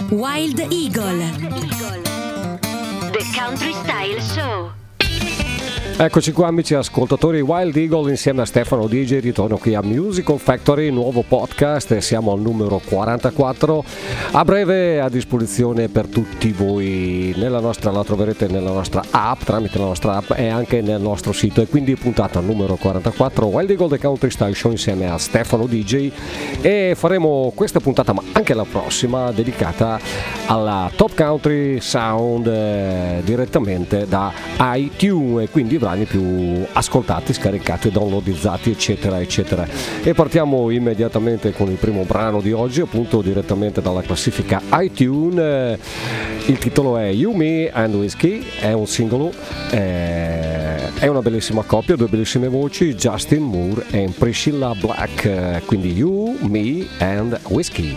Wild Eagle, The Country Style Show. Eccoci qua amici ascoltatori, Wild Eagle insieme a Stefano DJ, ritorno qui a Musical Factory, nuovo podcast, siamo al numero 44, a breve a disposizione per tutti voi, la troverete nella nostra app, tramite la nostra app e anche nel nostro sito, e quindi puntata numero 44, Wild Eagle The Country Style Show insieme a Stefano DJ, e faremo questa puntata ma anche la prossima dedicata alla Top Country Sound direttamente da iTunes, e quindi brani più ascoltati, scaricati, downloadizzati eccetera eccetera. E partiamo immediatamente con il primo brano di oggi, appunto direttamente dalla classifica iTunes. Il titolo è You, Me and Whiskey, è un singolo, è una bellissima coppia, due bellissime voci, Justin Moore e Priscilla Black, quindi You, Me and Whiskey.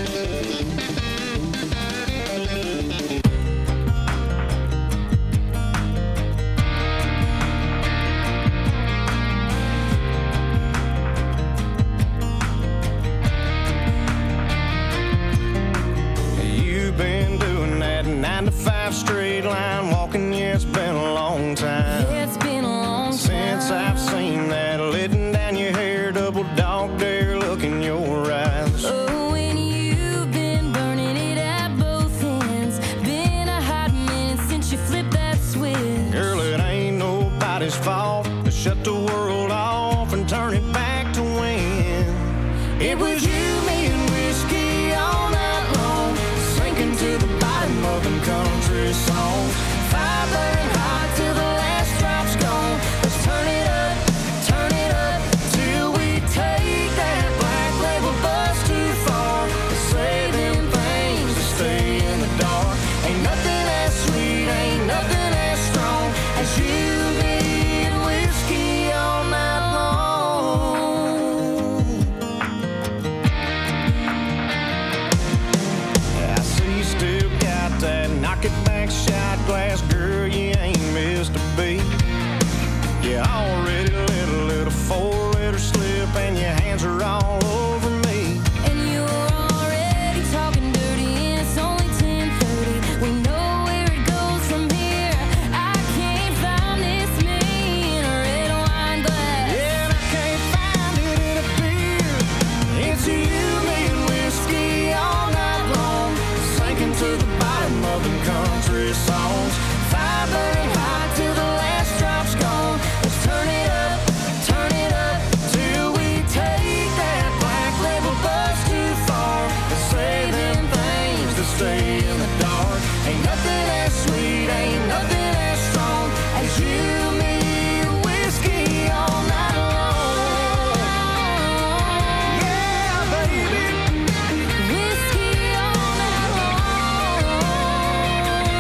Straight line walking, yeah, it's been a long time. It's been a long time since I've seen that letting down your hair, double dog dare look in your eyes. Oh, and you've been burning it at both ends. Been a hot minute since you flipped that switch. Girl, it ain't nobody's fault to shut the world off and turn it back to when it was you, me, and whiskey all night long, sinking to the bottom of them country songs. Fire burning hot till the last drop's gone. Let's turn it up till we take that black label bus too far. Saving things to stay in the dark. Ain't nothing as sweet, ain't nothing as strong as you, me, and whiskey all night long. I see you still got that knock it back shot glass, girl, you ain't missed a beat. You already let a little four-letter slip and your hands are all over me. And you're already talking dirty and it's only 10:30. We know where it goes from here. I can't find this me in a red wine glass. Yeah, and I can't find it in a beer. It's you, me, and whiskey all night long, sinking to the bottom of the country songs. Fire burning hot till the last drop's gone. Let's turn it up till we take that black label bus too far. Saving things to stay in the dark. Ain't nothing as sweet, ain't nothing as strong as you, me, and whiskey all night long. Yeah, baby. Whiskey all night long.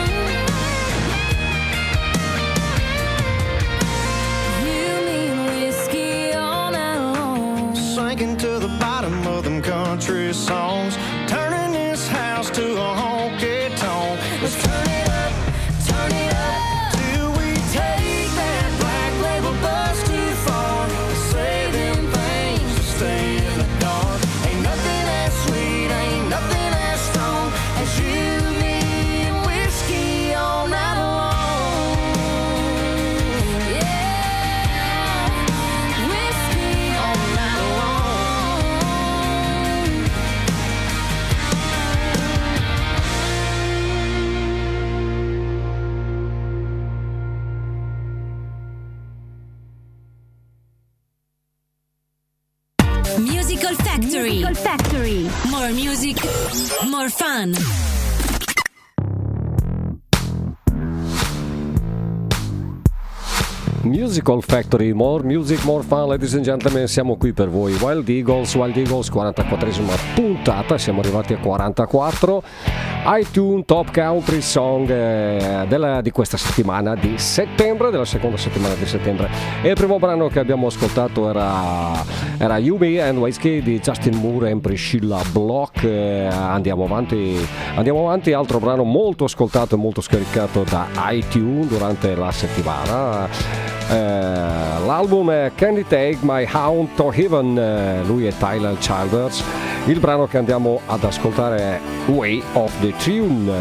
You, me, and whiskey all night long. Sinking to the bottom of them country songs, turning this house to a honky tonk. Let's turn it up till we take that black label bus too far. Saving things to stay in the dark. Ain't nothing as sweet, ain't nothing as strong as you, me, and whiskey all night long. Yeah, whiskey All night long. Musical Factory. More music, more fun. Musical Factory, more music, more fun, ladies and gentlemen, siamo qui per voi, Wild Eagles, 44esima puntata, siamo arrivati a 44, iTunes Top Country Song di questa settimana di settembre, della seconda settimana di settembre, e il primo brano che abbiamo ascoltato era You, Me and Whiskey di Justin Moore e Priscilla Black. Andiamo avanti, altro brano molto ascoltato e molto scaricato da iTunes durante la settimana. L'album è Candy Take My Hound to Heaven, lui è Tyler Childers. Il brano che andiamo ad ascoltare è Way of the Tune.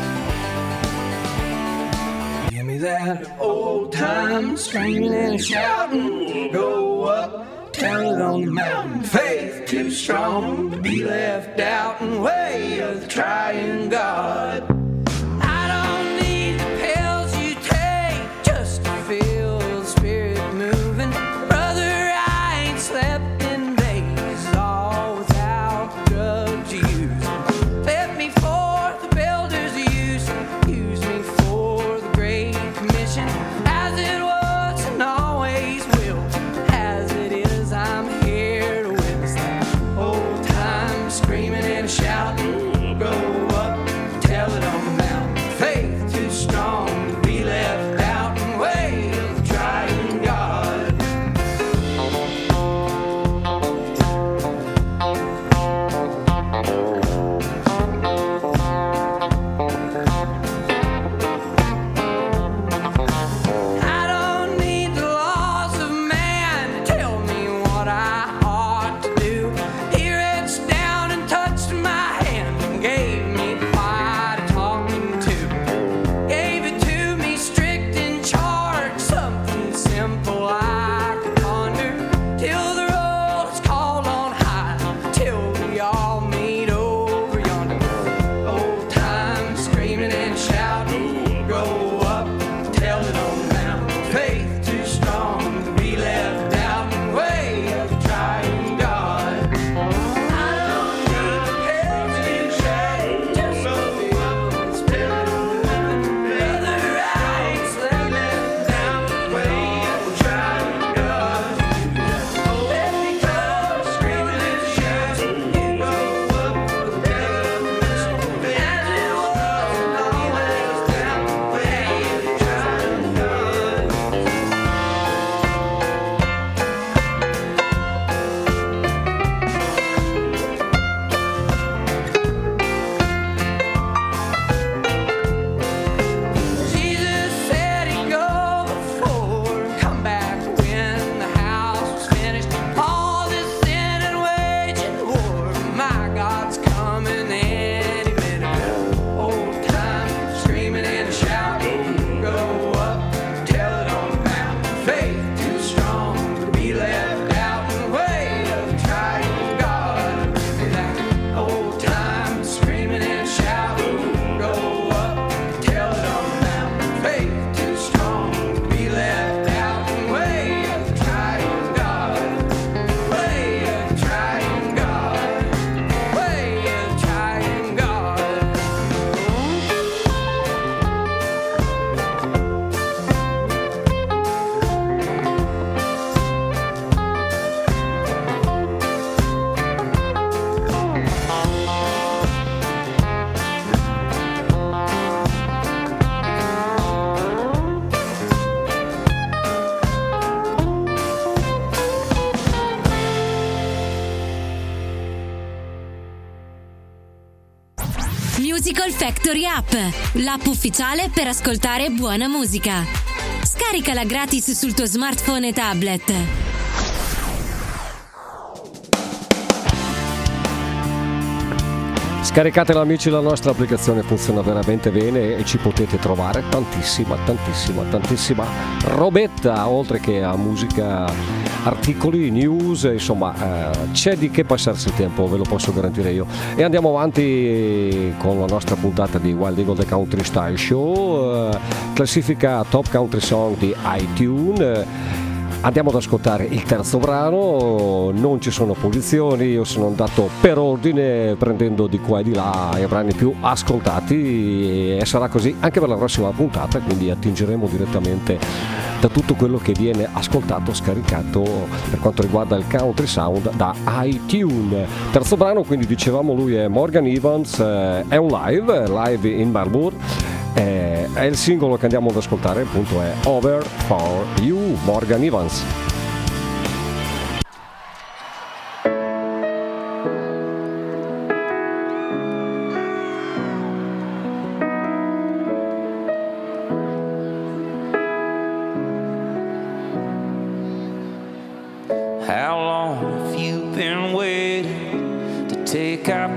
Give me that old time screaming and shouting. Go up, tell it on the mountain. Faith too strong to be left out, and way of the trying God. I don't need the pills you take just to feel the spirit moving. Brother, I ain't slept in days all without drugs using. Let me for the builders use me for the great commission. As it was and always will, as it is, I'm here to witness that old time screaming and shouting. Go up, tell it on the mountain. Faith too strong to be left out, and way of trying God. I don't need the laws of man to tell me what I ought to do. He reached down and touched my hand and gave me quite a talking to. Gave it to me strict in charge, something simple I could ponder. Till the roll is called on high, till we all meet over yonder. Old time screaming and shouting. Go up, tell it on the mountain. Faith too strong to be left out, and way of trying God. I don't need the pills you take just to feel the spirit moving. Brother, I ain't slept down, way of trying God. Let me go, screaming and shouting. You go up with the mission. As it was and always down, way of trying God. Jesus said he'd go before and come back when the house was finished. All this sin and waging war, my God's coming any minute. Old time screaming and shouting. Go up, tell it on the mountain. Faith too strong to be left out, and way of trying God. That old time screaming and shouting. Go up, tell it on the mountain. Faith too strong to be left out, and way of trying God. Way of trying God. Way of trying God. Musical Factory App, l'app ufficiale per ascoltare buona musica. Scaricala gratis sul tuo smartphone e tablet. Scaricatela amici, la nostra applicazione funziona veramente bene e ci potete trovare tantissima robetta, oltre che a musica, articoli, news, insomma c'è di che passarsi il tempo, ve lo posso garantire io. E andiamo avanti con la nostra puntata di Wild Eagle The Country Style Show, classifica Top Country Song di iTunes. Andiamo ad ascoltare il terzo brano, non ci sono posizioni, io sono andato per ordine prendendo di qua e di là i brani più ascoltati e sarà così anche per la prossima puntata, quindi attingeremo direttamente da tutto quello che viene ascoltato, scaricato per quanto riguarda il country sound da iTunes. Terzo brano, quindi dicevamo, lui è Morgan Evans, è un live in Melbourne. È il singolo che andiamo ad ascoltare, appunto è Over For You, Morgan Evans.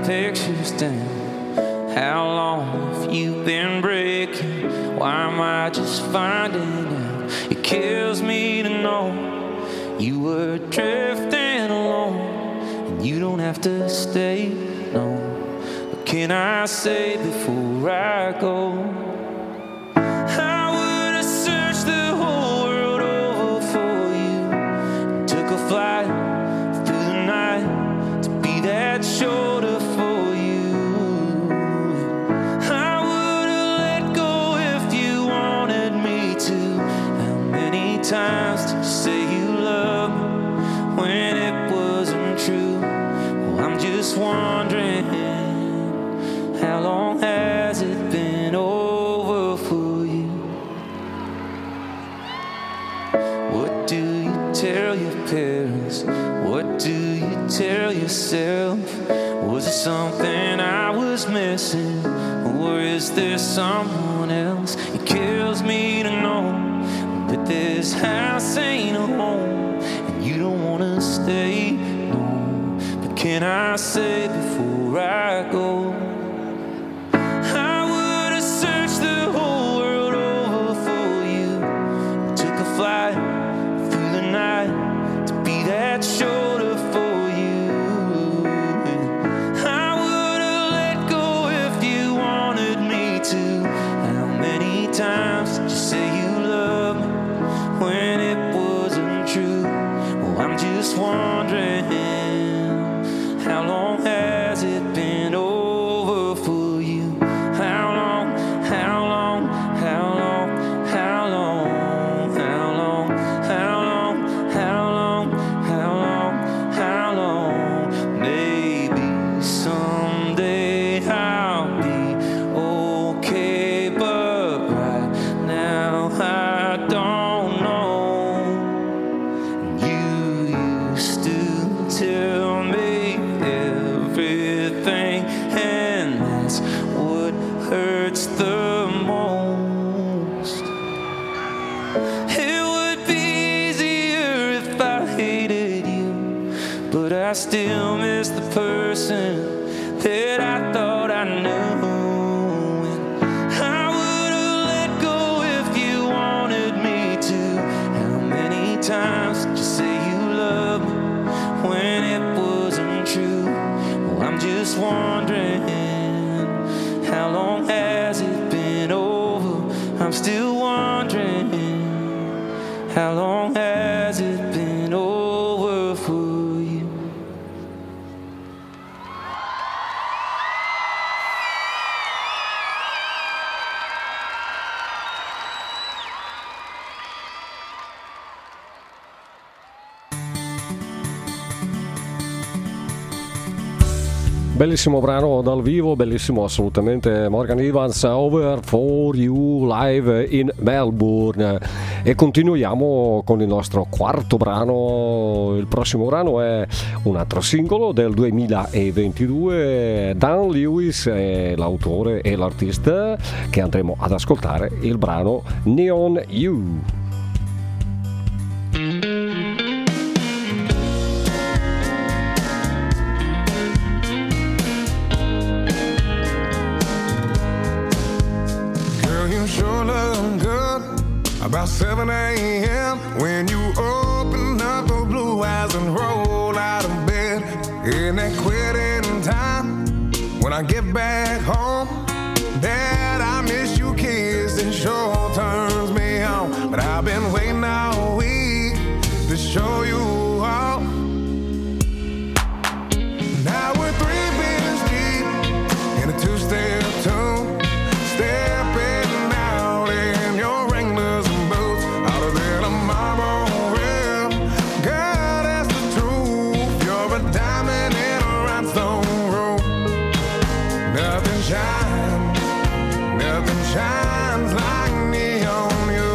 pictures down. How long have you been breaking? Why am I just finding out? It kills me to know you were drifting alone, and you don't have to stay, no. What can I say before I go? I would have searched the whole world over for you, took a flight through the night to be that shoulder for you. I would have let go if you wanted me to. How many times did you say you loved me when it wasn't true? Well, I'm just wondering, how long has it been over for you? What do you tell your parents? What do you tell yourself? Was it something I was missing? Or is there someone else? It kills me to know that this house ain't a home, and you don't wanna stay, no. But can I say before I go? I would have searched the whole world over for you, took a flight through the night to be that shoulder for you. I would have let go if you wanted me to. How many times did you say you loved me when it wasn't true? Well, I'm just wondering, how long has it been over for you? How long, how long, how long, how long, how long, how long, how long, how long, how long? Maybe someday I'll be okay, but right now I don't know. You used to tell me everything, and that's what hurts the most. It would be easier if I hated you, but I still miss the person that I thought I knew. I would have let go if you wanted me to. How many times did you say you loved me when it wasn't true? Well, I'm just wondering, how long has it been over? I'm still wondering, how long has it been over for you? Bellissimo brano dal vivo, bellissimo assolutamente. Morgan Evans, Over for You live in Melbourne. E continuiamo con il nostro quarto brano. Il prossimo brano è un altro singolo del 2022. Dan Lewis è l'autore e l'artista che andremo ad ascoltare, il brano Neon You. About 7 a.m. when you open up those blue eyes and roll out of bed. In that quitting time, when I get back home, Dad, I miss you kiss. It sure turns me on. But I've been waiting all week to show you all. Now we're 3 beers deep in a 2-step tune, stepping out in your Wranglers and boots, hotter than a marble rim. God, that's the truth. You're a diamond in a rhinestone room. Nothing shines like neon you.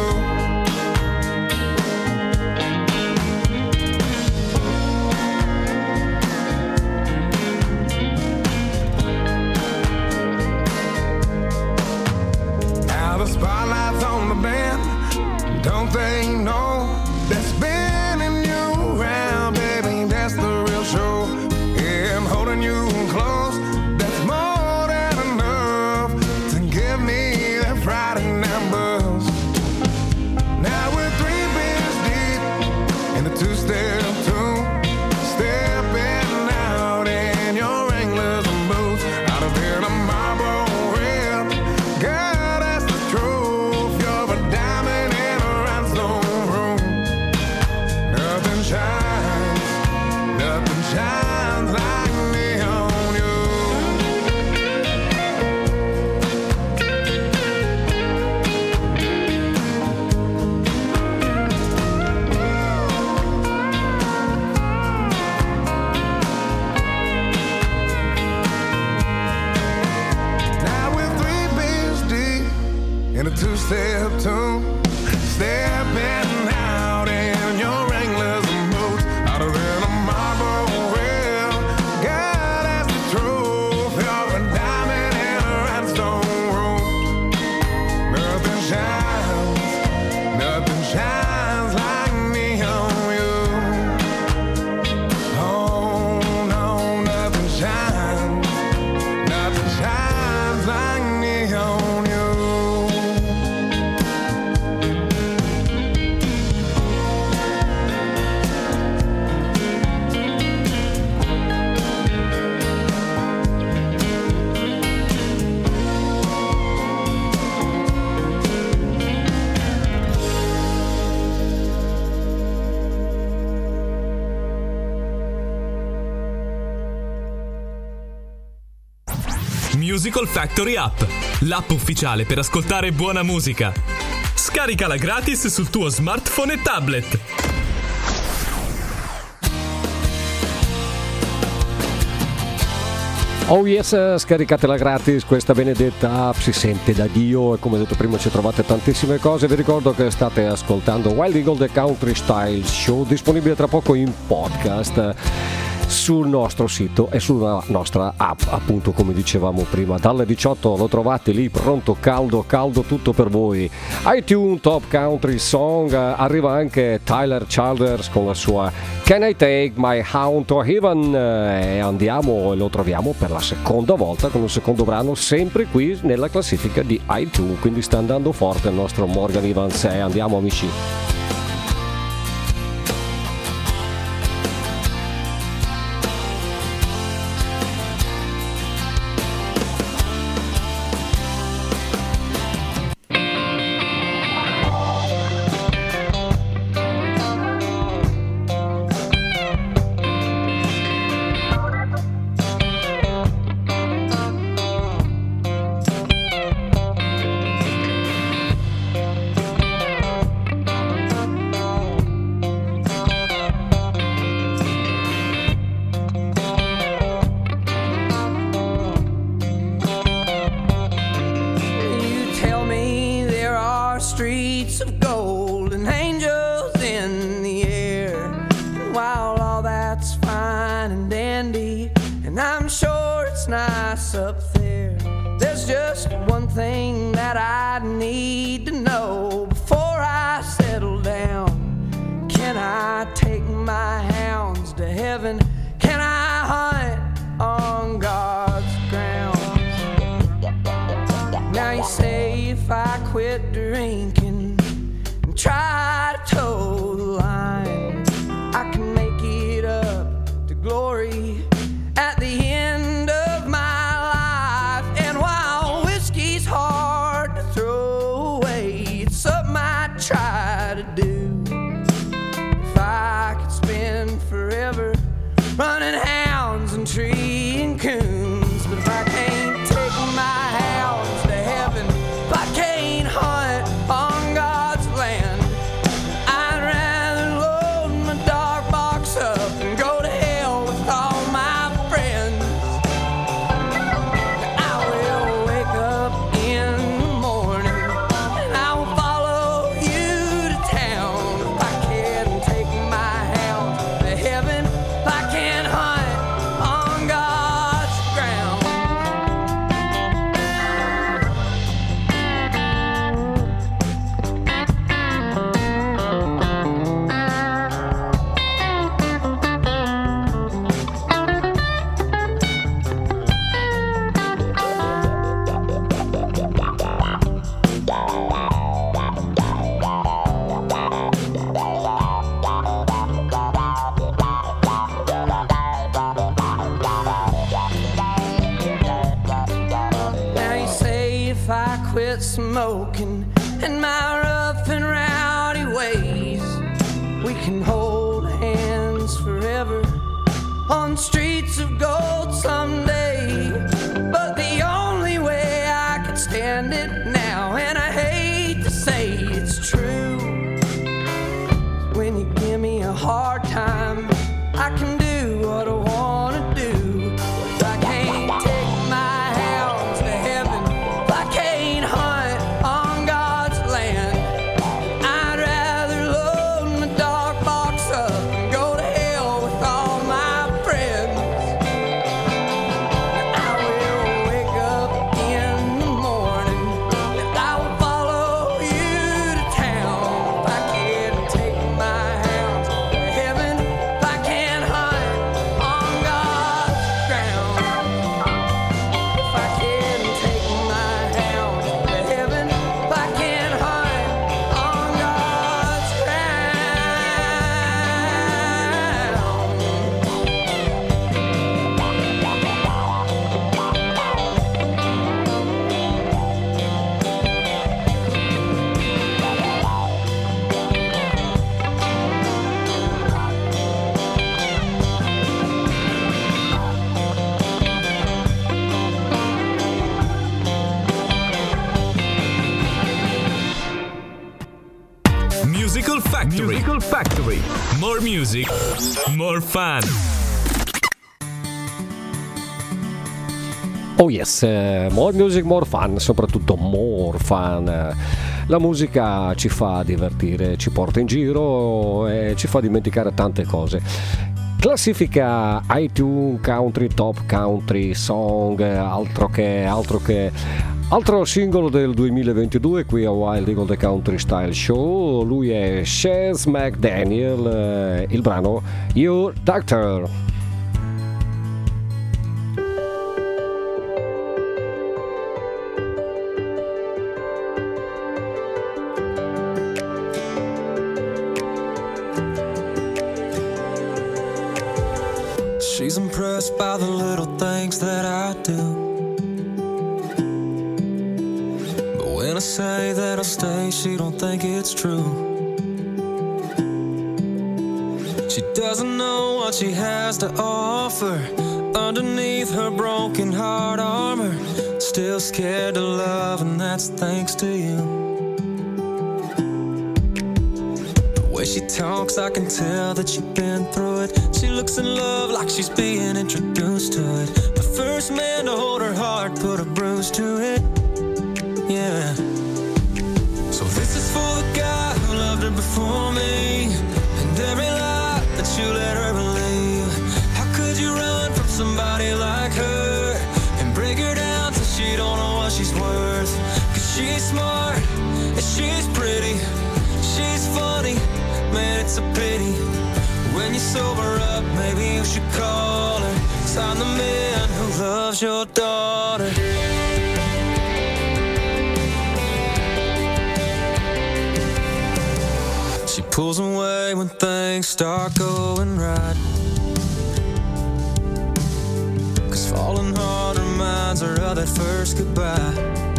Now the spotlight's on the band. Don't they know that spinning you around, baby, that's the real show. Yeah, I'm holding you close, yourself to stepping out in your Wranglers and boots, out of in a marble well. God has the trophy of a diamond in a rhinestone room. Nothing shines like me on you. Oh no, nothing shines like me on you. Musical Factory App, l'app ufficiale per ascoltare buona musica. Scaricala gratis sul tuo smartphone e tablet. Oh yes, scaricatela gratis, questa benedetta app si sente da Dio e come detto prima ci trovate tantissime cose. Vi ricordo che state ascoltando Wild Eagle The Country Style Show, disponibile tra poco in podcast sul nostro sito e sulla nostra app, appunto come dicevamo prima. Dalle 18 lo trovate lì pronto, caldo tutto per voi. iTunes Top Country Song, arriva anche Tyler Childers con la sua Can I Take My Hound to Heaven, e andiamo e lo troviamo per la seconda volta con un secondo brano sempre qui nella classifica di iTunes, quindi sta andando forte il nostro Morgan Evans. Andiamo amici. Streets of gold and angels in the air. And while all that's fine and dandy, and I'm sure it's nice up there, there's just one thing that I need to know before I settle down. Can I take my hounds to heaven? Can I hunt on God's ground? Now you say if I quit drinking and try to toe the line, I can make it up to glory at the end of my life. And while whiskey's hard to throw away, it's something I try to do. If I could spend forever running hounds and treeing coons, but if I can't take my hounds to heaven, if I can't hunt on God's land, I'd rather load my dark box up and go to hell with all my friends. I will wake up in the morning and I will follow you to town. If I can't take my hounds to heaven, if I can't hunt on God's ground. Now you say if I quit smoking and my rough and rowdy ways, we can hold hands forever on streets of gold someday. But the only way I could stand it now, and I hate to say it's true, is when you give me a hard time. I can do what I wanna do. If I can't take my hounds to heaven, if I can't hunt on God's Factory. Musical Factory. More music, more fun. Oh yes, more music, more fun, soprattutto more fun. La musica ci fa divertire, ci porta in giro e ci fa dimenticare tante cose. Classifica iTunes Country Top Country Song, altro singolo del 2022 qui a Wild Eagle The Country Style Show. Lui è Chas McDaniel, il brano Your Doctor. She's impressed by the little things that I do. But when I say that I'll stay, she don't think it's true. She doesn't know what she has to offer underneath her broken heart armor. Still scared to love, and that's thanks to you. The way she talks, I can tell that you've been through it. She looks in love like she's being introduced to it. The first man to hold her heart put a bruise to it. Yeah. So this is for the guy who loved her before me, and every lie that you let her believe. How could you run from somebody like her and break her down till she don't know what she's worth? 'Cause she's smart and she's pretty, she's funny, man, it's a pity. When you sober up, maybe you should call her. 'Cause I'm the man who loves your daughter. She pulls away when things start going right, 'cause falling hard reminds her of that first goodbye.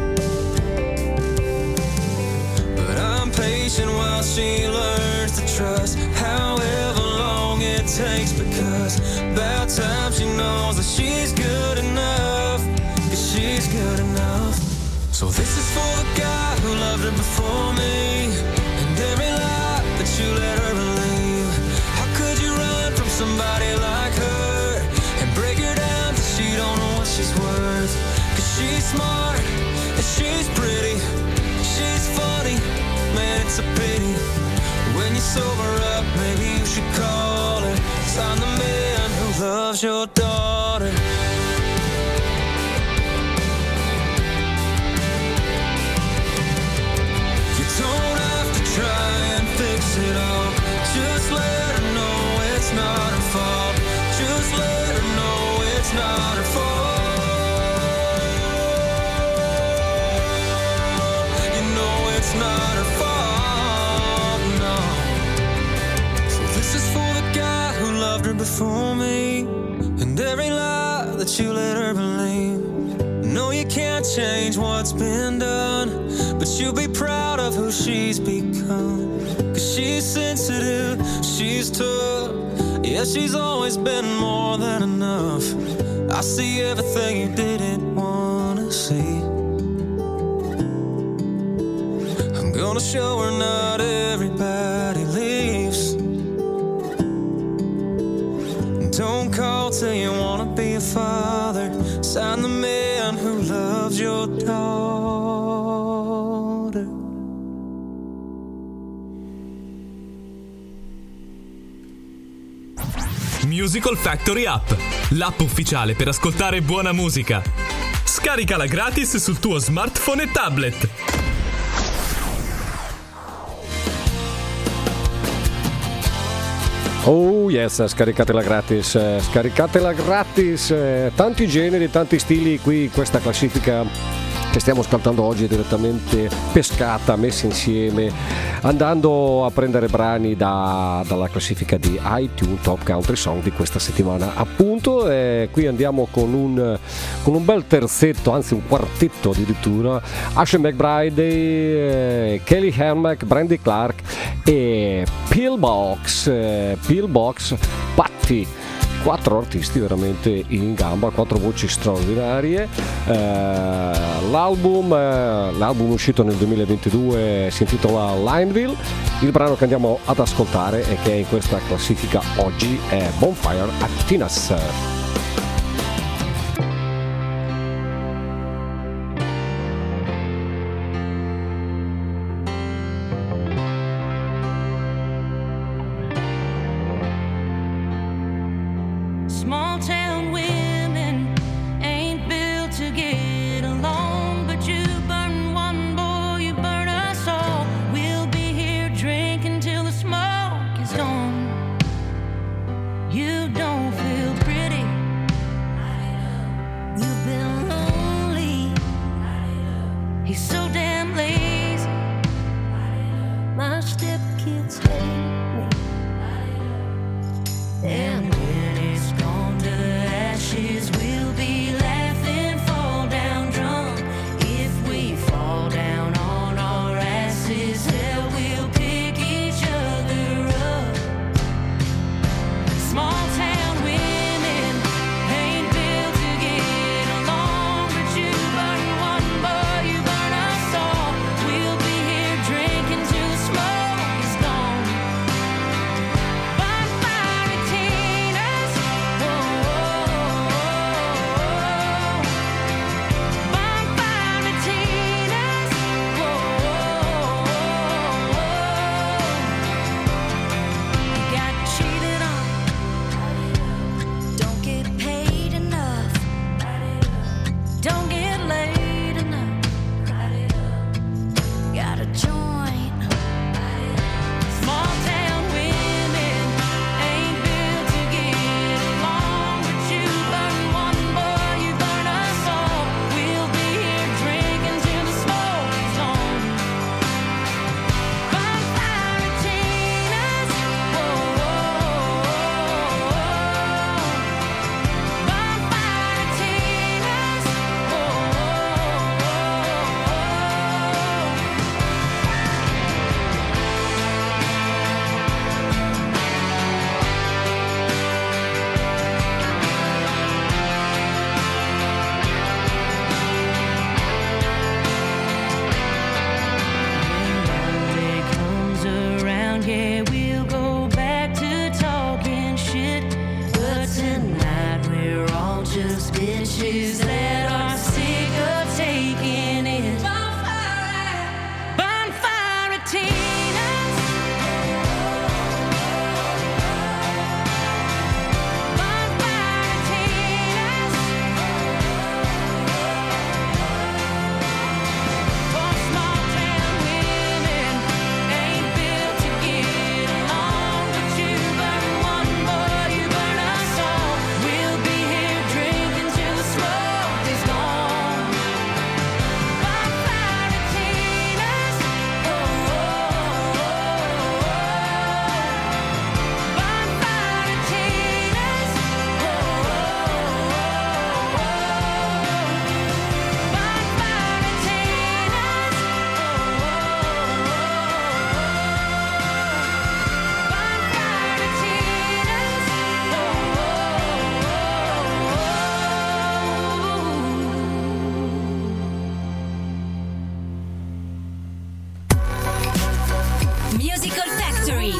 But I'm patient while she learns to trust, however long it takes, because about time she knows that she's good enough, 'cause she's good enough. So this is for the guy who loved her before me, and every lie that you let her believe. How could you run from somebody like her and break her down till she don't know what she's worth? 'Cause she's smart and she's pretty, she's funny, man, it's a pity. When you sober up, maybe you should call her. 'Cause I'm the man who loves your daughter. You don't have to try and fix it all. Just let her know it's not her fault. Just let her know it's not her fault. You know it's not her fault, no. So this is for the guy who loved her before me, and every lie that you let her believe. No, you can't change what's been done, but you'll be proud of who she's become. 'Cause she's sensitive, she's tough, yeah, she's always been more than enough. I see everything you didn't wanna see. I'm gonna show her not everybody leaves. Don't call till you wanna be a father. Sign the man who loves your daughter. Musical Factory App, l'app ufficiale per ascoltare buona musica. Scaricala gratis sul tuo smartphone e tablet. Oh yes, scaricatela gratis, tanti generi, tanti stili qui in questa classifica che stiamo ascoltando oggi è direttamente pescata, messa insieme, andando a prendere brani dalla classifica di iTunes Top Country Song di questa settimana appunto. E qui andiamo con un bel terzetto, anzi un quartetto addirittura: Ashley McBride, Kelly Hermack, Brandy Clark e Pillbox Patti. 4 artisti veramente in gamba, 4 voci straordinarie. l'album uscito nel 2022 si intitola Lineville. Il brano che andiamo ad ascoltare e che è in questa classifica oggi è Bonfire at Tina's. Small town women ain't built to get along, but you burn one boy, you burn us all. We'll be here drinking till the smoke is gone. You don't feel pretty. You've been lonely. He's so damn lazy. My stepkids hate me. And when it's gone to ashes, we'll be laughing, fall down drunk. If we fall down on our asses, hell, we'll pick each other up. Small town women ain't built to get along, but you burn one boy, you burn us all. We'll be here drinking till the smoke is gone. Bonfire at Tina's, oh, oh, oh, oh. Bonfire at Tina's, oh, oh, oh, oh. You got cheated on, don't get paid enough, don't get laid enough, gotta join. Small town women ain't built to get along, but you burn one boy, you burn us all. We'll be here drinking till the smoke is gone. Bonfire at Tina's, oh, oh, oh, oh. Bonfire at Tina's, oh, oh, oh, When Monday comes around, yeah, we'll go back to talking shit. But tonight we're all just bitches that are sick of taking it. Bonfire at Tina's. Bonfire at Tina's. For small town women ain't built to get along, but you burn one boy, you burn us all. We'll be here drinking till the smoke is gone. Bonfire at Tina's, oh, oh, oh, oh. Bonfire at Tina's, oh, oh, oh, oh. Bonfire at Tina's, Musical Factory.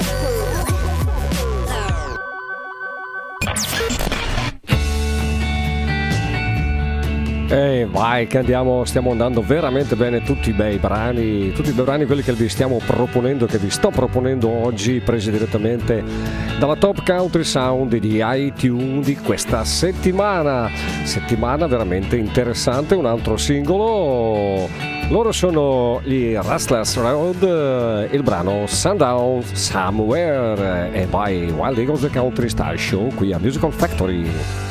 E vai che stiamo andando veramente bene, tutti i bei brani quelli che vi stiamo proponendo, che vi sto proponendo oggi, presi direttamente dalla Top Country Sound di iTunes di questa settimana veramente interessante. Un altro singolo, loro sono gli Rustlers Road, il brano Sundown Somewhere, e vai Wild Eagles The Country Style Show qui a Musical Factory.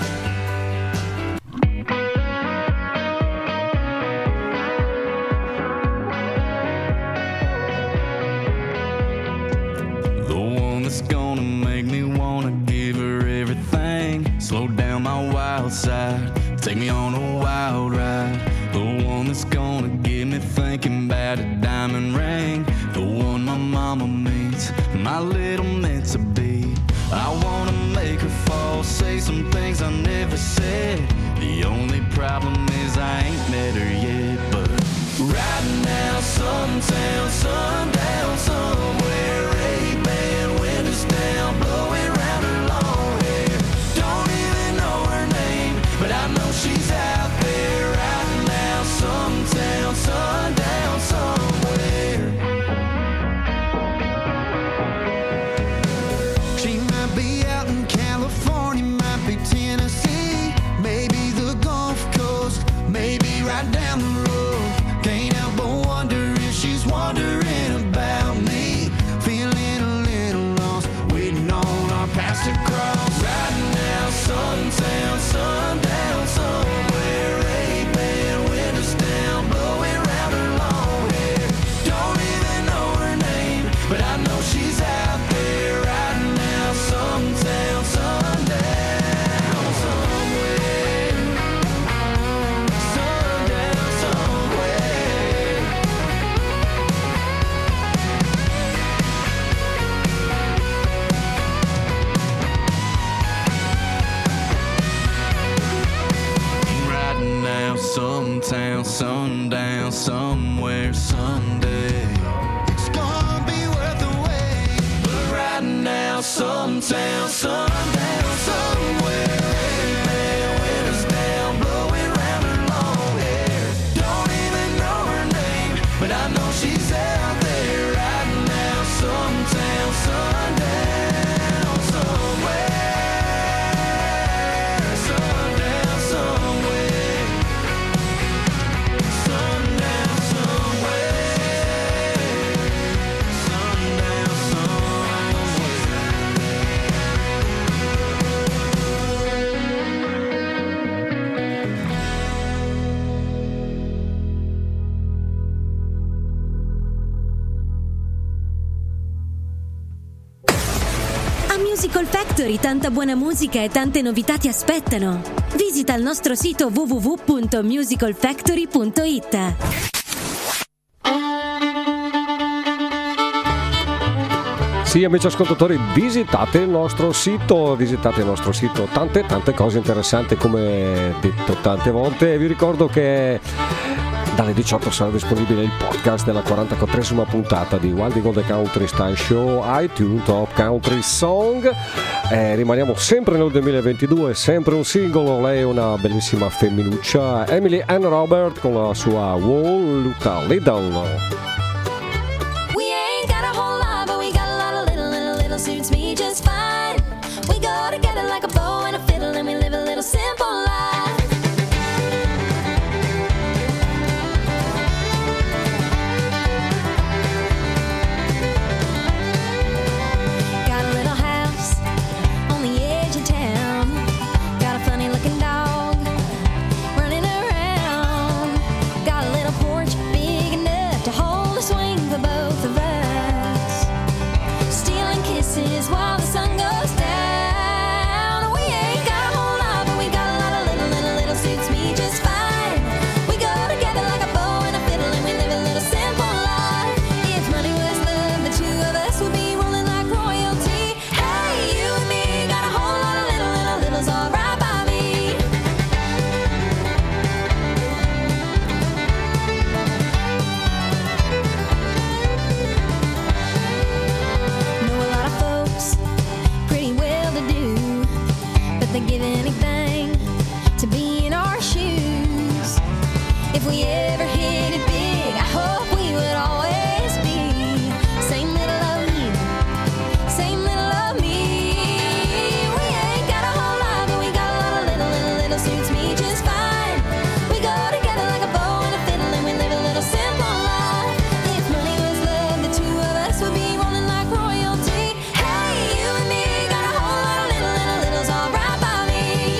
The one that's gonna make me wanna give her everything. Slow down my wild side, take me on a wild ride. The one that's gonna get me thinking about a diamond ring. The one my mama meets, my little meant to be. I wanna make her fall, say some things I sundown, sundown somewhere. Ray-Ban windows down, blowing round her long hair. Don't even know her name, but I know she's out there right now. Sundown, sundown somewhere. She might be out in California, might be Tennessee, maybe the Gulf Coast, maybe right down the road. Can't help but wonder if she's wondering about me. Feeling a little lost, waiting on our paths to cross. Right now, sundown, sundown somewhere. Ray-Ban windows down, blowing round her long hair. Don't even know her name, but I know she's out there right now. Sundown, sundown somewhere. Sundown somewhere. Right now, sometime, sundown somewhere Sunday. It's gonna be worth the wait. But right now, sometime, sundown somewhere. Ray-Ban windows down, blowing round her long hair. Don't even know her name, but I know she's out there right now. Sometime, sundown somewhere. Sundown somewhere. Sundown somewhere. Sundown A Musical Factory tanta buona musica e tante novità ti aspettano. Visita il nostro sito www.musicalfactory.it. Sì, amici ascoltatori, visitate il nostro sito, tante cose interessanti, come detto tante volte. Vi ricordo che dalle 18 sarà disponibile il podcast della 44esima puntata di Wild Eagle The Country Style Show, iTunes Top Country Song. Rimaniamo sempre nel 2022, sempre un singolo. Lei è una bellissima femminuccia, Emily Ann Robert, con la sua Wall Luta Lidl. We ain't got a whole lot, but we got a lot of little suits me just fine. We go together like a bow and a fiddle, and we live a little simple life. Got a little house on the edge of town. Got a funny looking dog running around. Got a little porch big enough to hold a swing for both of us. Stealing kisses while the sun goes down. We ain't got a whole lot, but we got a lot of little suits me just fine. We go together like a bow and a fiddle, and we live a little simple life. If money was love, the two of us would be rolling like royalty. Hey, you and me got a whole lot of littles all right by me. Know a lot of folks pretty well to do, but they give anything to be in our shoes. If we ever hit it big, I hope we would always be same little of you, same little of me. We ain't got a whole lot, but we got a lot of little suits me just fine. We go together like a bow and a fiddle, and we live a little simple life. If money was love, the two of us would be rolling like royalty. Hey, you and me got a whole lot of littles all right by me.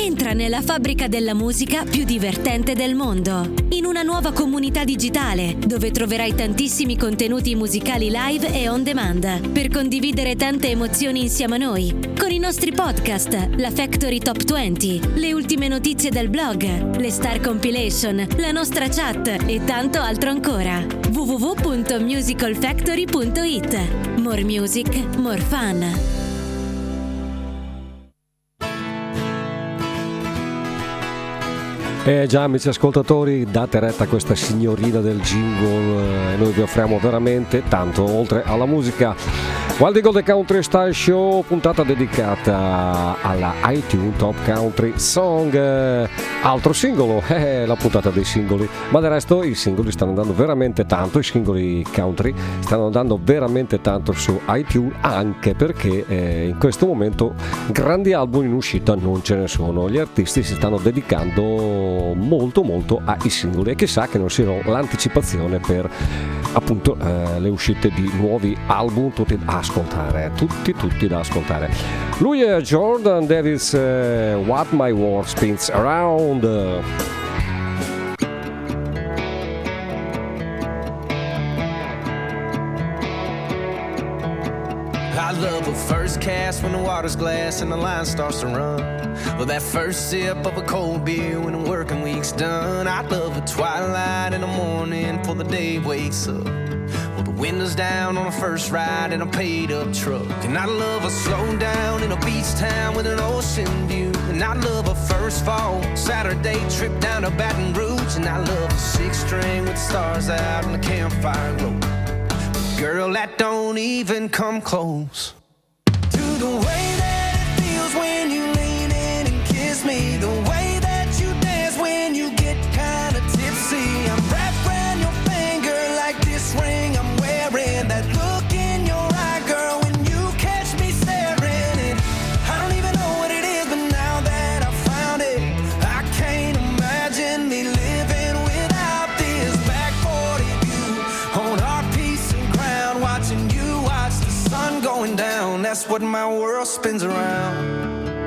Entra nella fabbrica della musica più divertente del mondo, in una nuova comunità digitale dove troverai tantissimi contenuti musicali live e on demand per condividere tante emozioni insieme a noi, con i nostri podcast, la Factory Top 20, le ultime notizie del blog, le Star Compilation, la nostra chat e tanto altro ancora. www.musicalfactory.it. More music, more fun. Già, amici ascoltatori, date retta a questa signorina del jingle, noi vi offriamo veramente tanto, oltre alla musica. Wild Eagle The Country Style Show, puntata dedicata alla iTunes Top Country Song, altro singolo, la puntata dei singoli, ma del resto i singoli stanno andando veramente tanto, i singoli country stanno andando veramente tanto su iTunes, anche perché in questo momento grandi album in uscita non ce ne sono, gli artisti si stanno dedicando molto ai singoli e chissà che non siano l'anticipazione per appunto le uscite di nuovi album, tutti da ascoltare, tutti da ascoltare. Lui è Jordan Davis, What My World Spins Around. I love a first cast when the water's glass and the line starts to run. Well, that first sip of a cold beer when the working week's done. I love a twilight in the morning before the day wakes up. Well, the windows down on a first ride in a paid-up truck. And I love a slow down in a beach town with an ocean view. And I love a first fall Saturday trip down to Baton Rouge. And I love a six-string with stars out and the campfire glow. Girl, that don't even come close to the way that it feels when you lean in and kiss me. The way that you dance when you get kind of tipsy. I'm wrapped around your finger like this ring I'm wearing. That look in your eye, girl, when you catch me staring. And I don't even know what it is, but now that I found it, I can't imagine me living without this back 40 view on our piece of ground, watching you watch the sun going down. That's what my world spins around.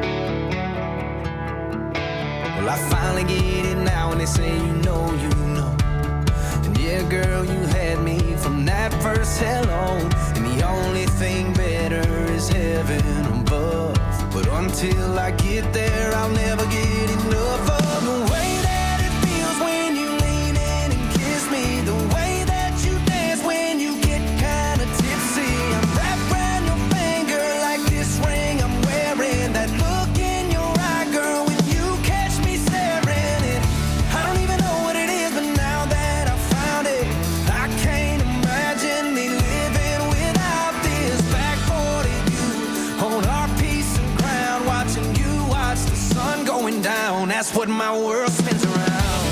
Well, I finally get it now when they say you know. And yeah, girl, you had me from that first hello. And the only thing better is heaven above. But until I get there, I'll never get enough of the way that it feels when you lean in and kiss me. The way that you dance when you get kind of tipsy. I'm wrapped around your finger like this ring I'm wearing. That look in your eye, girl, when you catch me staring. And I don't even know what it is, but now that I found it, I can't imagine me living without this back 40 view on our piece of ground, watching you watch the sun going down. That's what my world spins around.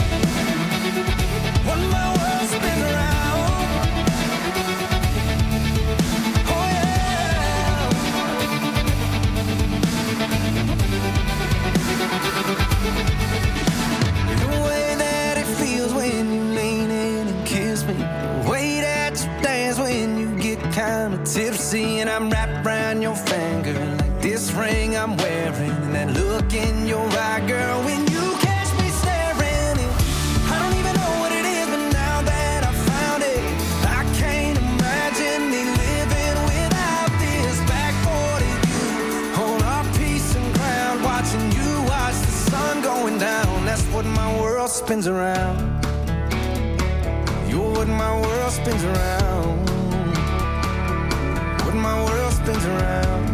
What my world spins around. Oh yeah. The way that it feels when you lean in and kiss me. The way that you dance when you get kind of tipsy. And I'm wrapped around your finger like this ring I'm wearing. And that look in your eye, girl, when you catch me staring. And I don't even know what it is, but now that I found it, I can't imagine me living without this back 40 view on our piece of ground, watching you watch the sun going down. That's what my world spins around. You're what my world spins around. What my world spins around.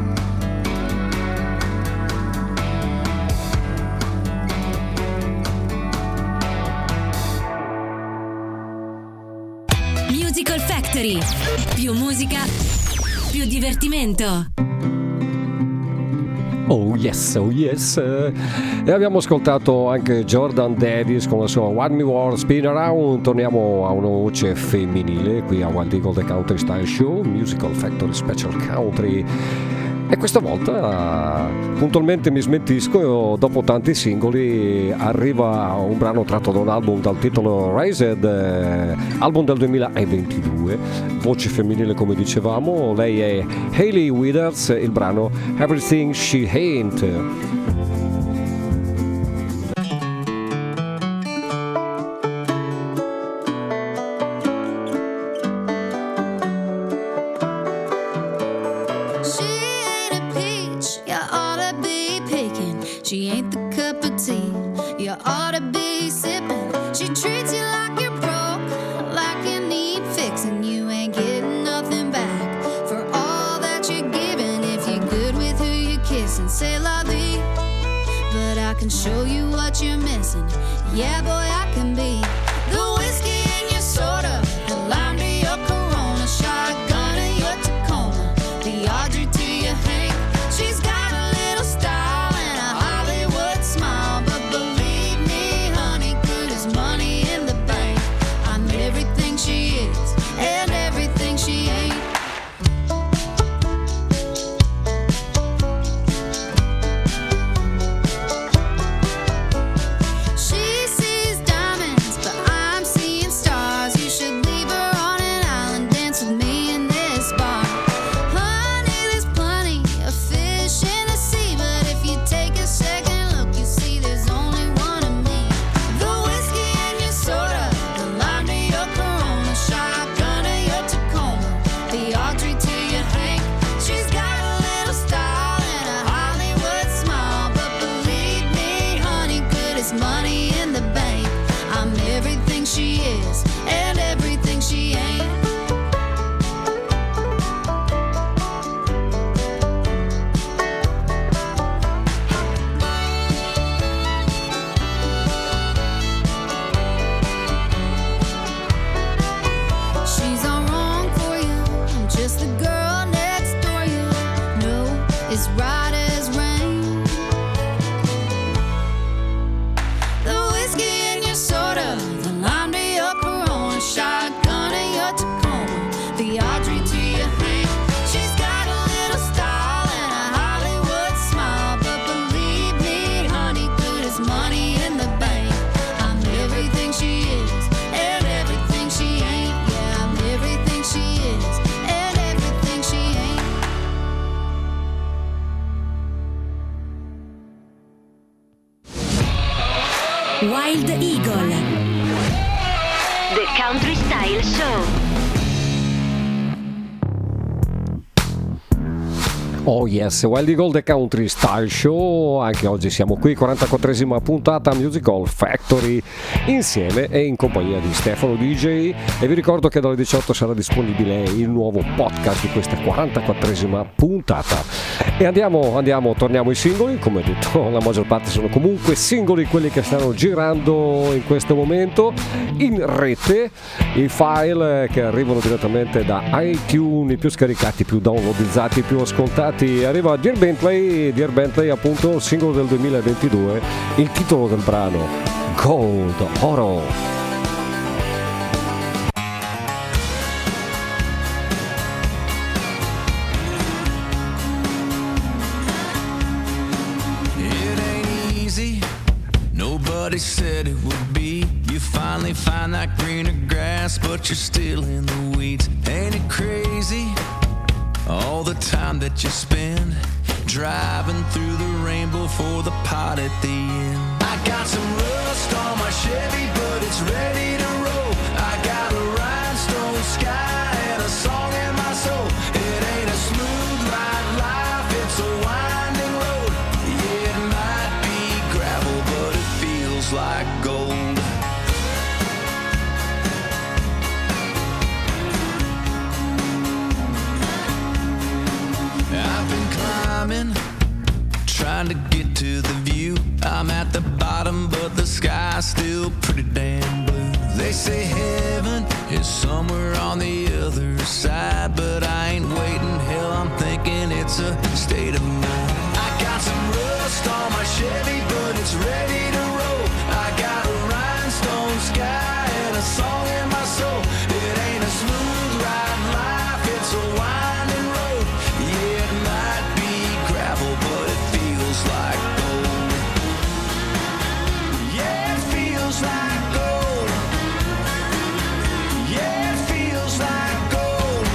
Musical Factory. Più musica, più divertimento. Oh yes, oh yes. E abbiamo ascoltato anche Jordan Davis con la sua What My World Spin Around. Torniamo a una voce femminile qui a Wild Eagle The Country Style Show, Musical Factory Special Country. E questa volta puntualmente mi smentisco, dopo tanti singoli arriva un brano tratto da un album dal titolo Raised, album del 2022, voce femminile come dicevamo, lei è Hailey Withers, il brano Everything She Ain't. of tea. You ought to be sipping. She treats you like you're broke, like you need fixing. You ain't getting nothing back for all that you're giving. If you're good with who you're kissing, say la vie. But I can show you what you're missing. Yeah, boy, I can be the whiskey in your soda, the lime to your Corona, shotgun to your Tacoma, the Audrey to your Hank. She's got a little style and a Hollywood smile, but believe me, honey, good as money in the bank. I'm everything she is and everything she ain't. She sees diamonds, but I'm seeing stars. You should leave her on an island, dance with me in this bar. Honey, there's plenty of fish in the sea, but if you take a second look, you see there's only one of me. The whiskey in your soda, the lime to your Corona, shotgun to your Tacoma, the Audrey to your Hank. She's got a little style and a Hollywood smile, but believe me, honey, good as money in the bank. I'm everything she is and everything she ain't. She's all wrong for you. I'm just the girl next door. You know it's right as rain. The whiskey in your soda, the lime to your Corona, shotgun to your Tacoma, the Audrey to your Hank. She's got a little style and a Hollywood smile, but believe me, honey, good as money in the bank. I'm everything she is and everything she ain't. Yeah, I'm everything she is and everything she ain't. Wild Eagle, The Country Style Show. Oh yes, Wild Eagle The Country Style Show. Anche oggi siamo qui, 44esima puntata Musical Factory, insieme e in compagnia di Stefano DJ, e vi ricordo che dalle 18 sarà disponibile il nuovo podcast di questa 44esima puntata. E torniamo ai singoli. Come detto, la maggior parte sono comunque singoli, quelli che stanno girando in questo momento in rete, i file che arrivano direttamente da iTunes, i più scaricati, più downloadizzati, più ascoltati. Arriva Dear Bentley, appunto il singolo del 2022, il titolo del brano Gold, Oro. It ain't easy, nobody said it would be. You finally find that greener grass, but you're still in the weeds. Ain't it crazy, all the time that you spend driving through the rainbow for the pot at the end? I got some rust on my Chevy, but it's ready to roll. I got a rhinestone sky and a song in my soul. It ain't a smooth ride life, it's a winding road. Yeah, it might be gravel, but it feels like gold. I've been climbing, trying to get to the view. I'm at the bottom, but the sky's still pretty damn blue. They say heaven is somewhere on the other side, but I ain't waiting. Hell, I'm thinking it's a state of mind. I got some rust on my Chevy, but it's ready to roll. I got a rhinestone sky and a song in my soul. It ain't a smooth ride life, it's a winding road. Yeah, it might be gravel, but it feels like gold. Yeah, it feels like gold. Yeah, it feels like gold.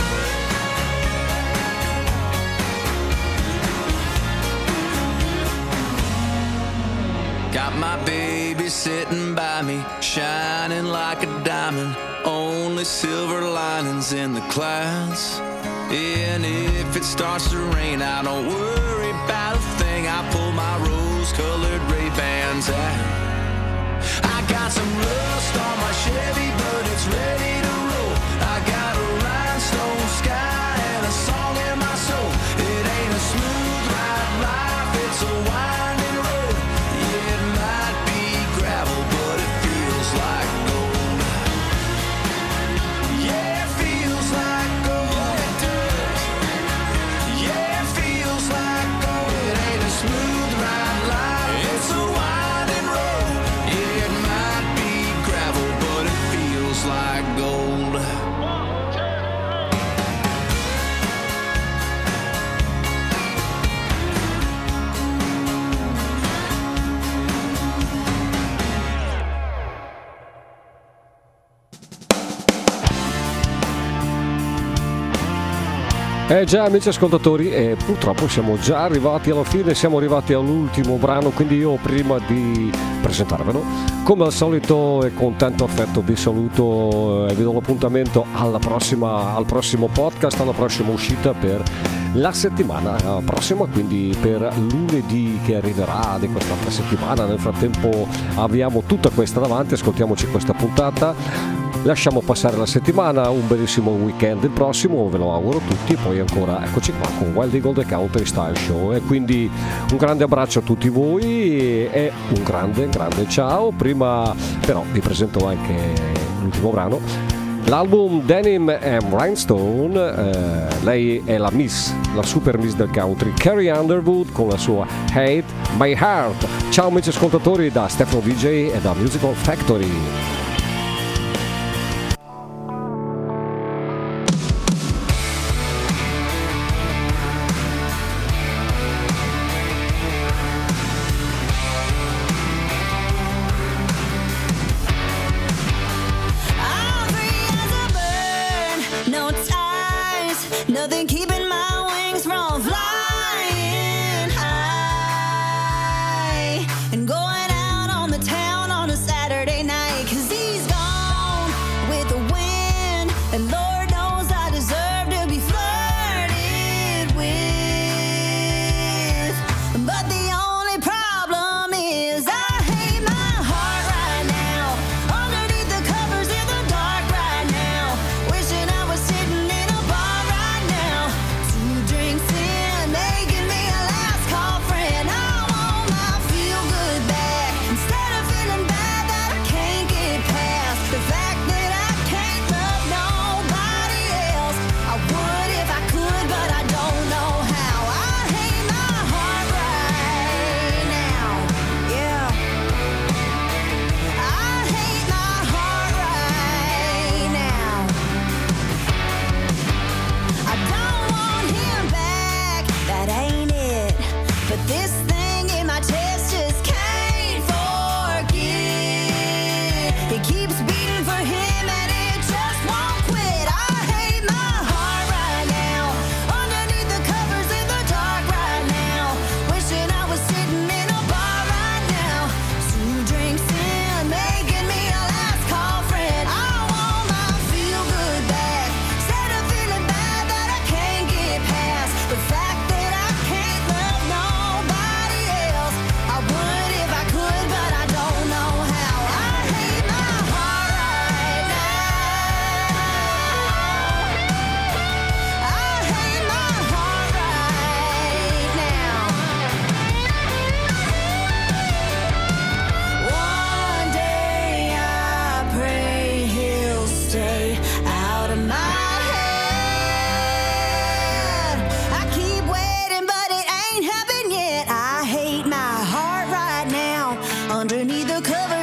Got my baby sitting by me, shining like a diamond. Only silver linings in the clouds. And if it starts to rain, I don't worry about a thing. I pull my rose-colored Ray-Ban sad. I got some rust on my Chevy, but it's ready to roll. I got a rhinestone sky and a song in my soul. It ain't a smooth ride life, it's a winding road. Yeah, it might be gravel, but it feels like gold. Yeah, it feels like gold. It does. Yeah, it feels like gold. It ain't a smooth ride life, it's a winding road. Yeah, it might be gravel, but it feels like gold. Già amici ascoltatori, purtroppo siamo già arrivati alla fine, siamo arrivati all'ultimo brano, quindi io prima di presentarvelo, come al solito e con tanto affetto vi saluto e vi do l'appuntamento al prossimo podcast, alla prossima uscita per la settimana prossima, quindi per lunedì che arriverà di quest'altra settimana. Nel frattempo abbiamo tutta questa davanti, ascoltiamoci questa puntata. Lasciamo passare la settimana, un bellissimo weekend il prossimo, ve lo auguro a tutti, e poi ancora eccoci qua con Wild Eagle The Country Style Show. E quindi un grande abbraccio a tutti voi e un grande ciao. Prima però vi presento anche l'ultimo brano, l'album Denim and Rhinestone. Lei è la super miss del country, Carrie Underwood, con la sua Hate My Heart. Ciao amici ascoltatori da Stefano DJ e da Musical Factory. No ties, nothing keeping my wings from flying high and going out on the town on a Saturday night. 'Cause he's gone with the wind, and Lord knows I deserve to be flirted with. But the only problem is I hate my heart right now, underneath the covers in the dark right now, wishing I was sitting in a bar right now, 2 drinks in, making me a last call friend. I want my feel good back, instead of feeling bad that I can't get past the fact that I can't love nobody else. I would if I could, but I don't know how. I hate my heart right now, yeah. I hate my heart right now. I don't want him back, that ain't it. But this thing in my chest just can't forget. It keeps beating for him and it just won't quit. I hate my heart right now, underneath the covers in the dark right now, wishing I was sitting in a bar right now, 2 drinks in, making me a last call friend. I want my feel good back, instead of feeling bad that I can't get past the fact that I can't love nobody else. I would if I could, but I don't know how. I hate my heart right now. I hate my heart right now. One day I pray he'll stay out of my head. I keep waiting, but it ain't happened yet. I hate my heart right now, underneath the cover